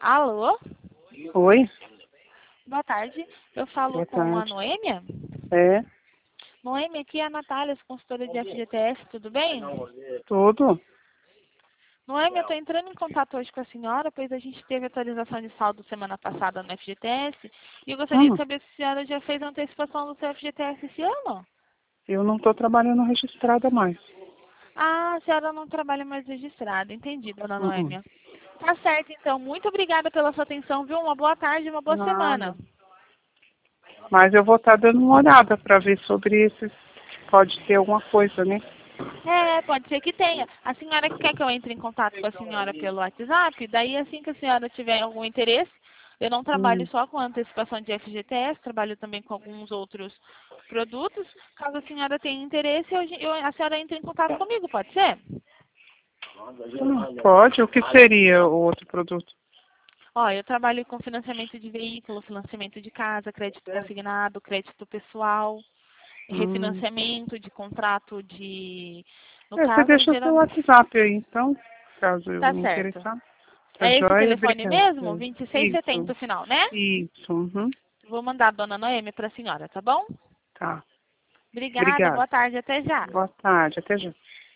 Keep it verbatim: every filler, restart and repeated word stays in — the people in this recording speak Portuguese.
Alô? Oi, Boa tarde. Eu falo boa com a tarde. Noêmia? É, Noêmia, aqui é a Natália, consultora de F G T S, tudo bem? tudo? Noêmia, eu estou entrando em contato hoje com a senhora, pois a gente teve atualização de saldo semana passada no F G T S e eu gostaria de Hum, saber se a senhora já fez a antecipação do seu F G T S esse ano. eu não estou trabalhando registrada mais. Ah, a senhora não trabalha mais registrada, entendi, dona Hum, hum. Noêmia. Tá certo, então. Muito obrigada pela sua atenção, viu? Uma boa tarde e uma boa Nada. semana. Mas eu vou estar dando uma olhada para ver sobre esses. Pode ter alguma coisa, né? É, pode ser que tenha. A senhora quer que eu entre em contato com a senhora pelo WhatsApp? Daí, assim que a senhora tiver algum interesse, eu não trabalho Hum. só com antecipação de F G T S, trabalho também com alguns outros produtos. Caso a senhora tenha interesse, eu, eu- a senhora entre em contato comigo, pode ser? Hum, Pode? O que seria o outro produto? Ó, eu trabalho com financiamento de veículo, financiamento de casa, crédito consignado, crédito pessoal, Hum. refinanciamento de contrato de... No É, você caso, deixa o seu geralmente... WhatsApp aí, então, caso eu Tá me certo. interessar. Tá É esse joia? telefone mesmo? Obrigada. vinte e seis setenta Isso, o final, né? isso. Uhum. Vou mandar a dona Noemi para a senhora, tá bom? Tá. Obrigada, Obrigada. boa tarde, até já. Boa tarde. Até já.